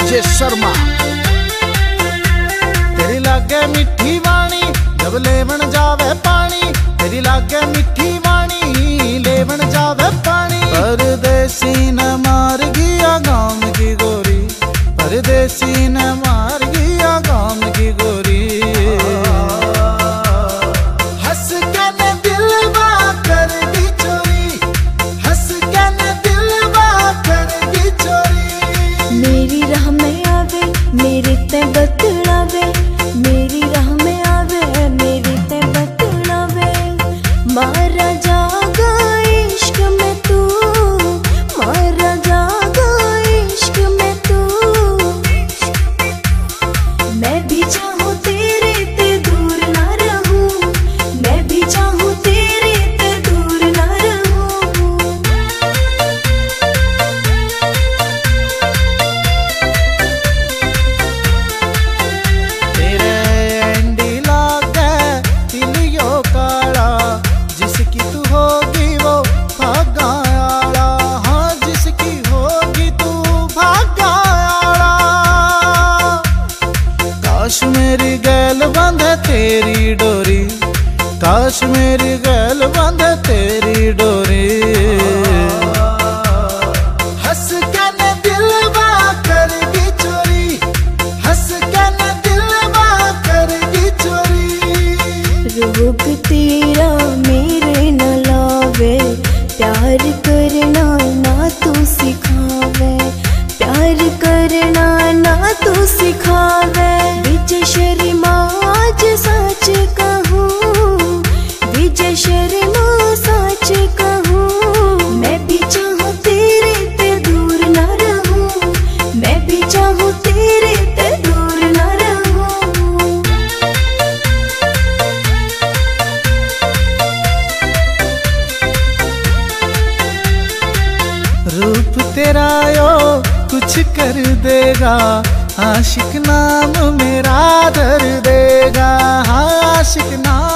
DJ Sharma. तेरी लागे मिठी वाणी जब लेवन जावे पानी, तेरी लागे मिठी वाणी लेवन जावे पानी। परदेसी न मार गया गाँव की गोरी, परदेसी न मार गया गाँव की गोरी। मेरी राह में आवे मेरे ते बतलावे, मेरी राह में आवे मेरे ते बतलावे। मारा जागा इश्क में तू, मारा जागा इश्क में तू। मैं भी चाहूँ तेरे ते दूर ना रहूं, मैं भी चाहूँ तेरे ते दूर ना रहूं। जिसकी तू होगी वो भागा आला, हाँ जिसकी होगी तू भागा आला। काश मेरी गैल बंधे तेरी डोरी, काश मेरी गैल बंधे तेरी डोरी। हंस के न दिलवा करगी चोरी, हंस के न दिलवा करगी चोरी। रोग तेरा मेरे न लावे, प्यार करना ना तू सिखावे, प्यार करना ना तू सिखावे। विजय शर्मा आज सच कहूँ, विजय शर्मा सच कहूँ। मैं भी चाहूँ तेरे ते दूर ना रहूं, मैं भी चाहूँ तेरे ते दूर ना रहूं। रूप तेरा यो कुछ कर देगा, आशिक नाम मेरा धर देगा, हाँ आशिक नाम